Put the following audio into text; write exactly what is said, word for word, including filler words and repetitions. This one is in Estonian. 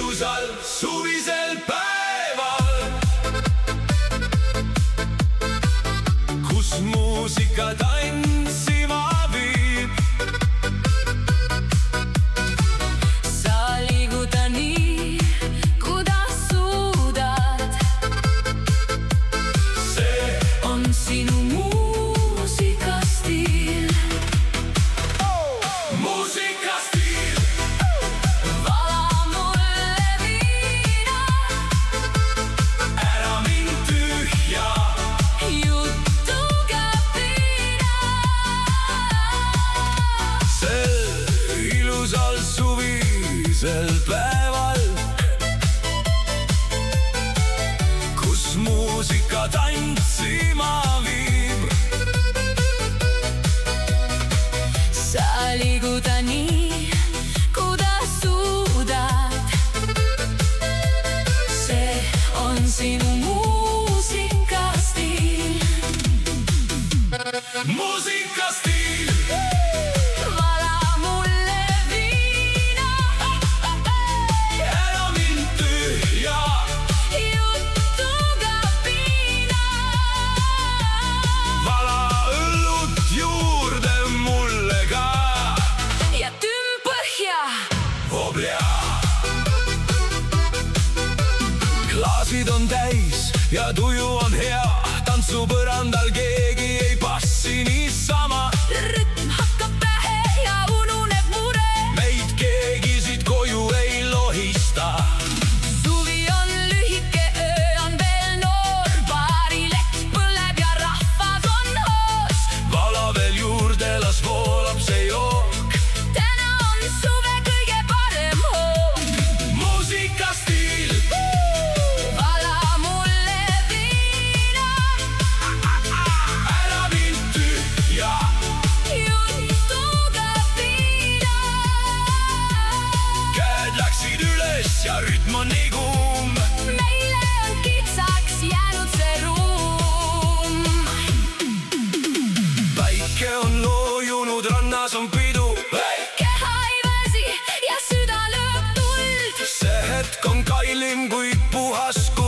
ilusal suvisel päeval, kus muusika tantsima viib. Sa liiguta nii, kuidas suudad. See on sinu muusikastiil. muusikastiil. Vala mulle viina, Ära mind tühja, jutuga piina. sel ilusal suvisel päeval, kus muusika tantsima viib. Sa liiguta nii, kuidas suudad. See on sinu muusikastiil. muusikastiil. Vala mulle viina, Ära mind tühja, jutuga piina. vala õllut juurde mulle ka. Ja tüm põhja. Voblia. Klaasid on täis ja tuju on hea, tantsupõrandal keegi ei passi niisama. Rütm hakkab pähe ja ununeb mure. Meid keegi siit koju ei lohista. Suvi on lühike, öö on veel noor. Baarilett põleb ja rahvas on hoos. Vala veel juurde, las voolab see jook. Täna on suve kõige parem hoog. muusikastiil. Vala mulle viina, Ära mind tühja, jutuga piina. käed läksid üles ja rütm on nii kuum. Meile on kitsaks jäänud see ruum. Päike on loojunud, rannas on pidu. Keha ei väsi ja süda lööb tuld. see hetk on kallim kui puhas kuld.